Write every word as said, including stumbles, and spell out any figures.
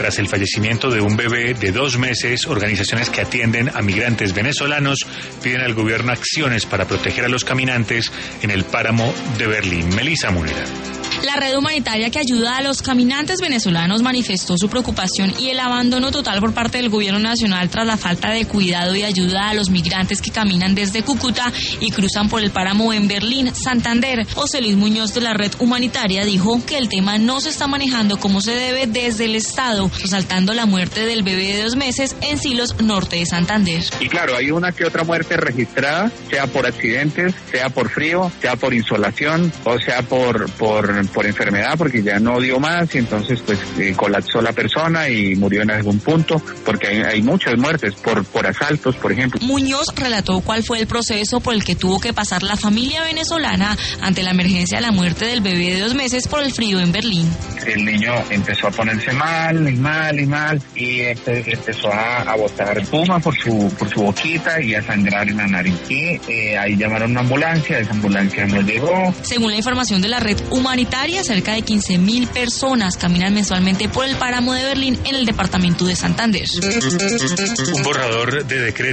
Tras el fallecimiento de un bebé de dos meses, organizaciones que atienden a migrantes venezolanos piden al gobierno acciones para proteger a los caminantes en el páramo de Berlín. Melissa Munera. La red humanitaria que ayuda a los caminantes venezolanos manifestó su preocupación y el abandono total por parte del gobierno nacional tras la falta de cuidado y ayuda a los migrantes que caminan desde Cúcuta y cruzan por el páramo en Berlín, Santander. José Luis Muñoz de la red humanitaria dijo que el tema no se está manejando como se debe desde el Estado, resaltando la muerte del bebé de dos meses en Silos, norte de Santander. Y claro, hay una que otra muerte registrada, sea por accidentes, sea por frío, sea por insolación o sea por por por enfermedad, porque ya no dio más y entonces pues eh, colapsó la persona y murió en algún punto, porque hay, hay muchas muertes por por asaltos, por ejemplo. Muñoz relató cuál fue el proceso por el que tuvo que pasar la familia venezolana ante la emergencia de la muerte del bebé de dos meses por el frío en Berlín. El niño empezó a ponerse mal y mal y mal y este, empezó a, a botar espuma por su por su boquita y a sangrar en la nariz. Y eh, ahí llamaron una ambulancia, esa ambulancia no llegó. Según la información de la red humanitaria, cerca de quince mil personas caminan mensualmente por el páramo de Berlín en el departamento de Santander. Un borrador de decreto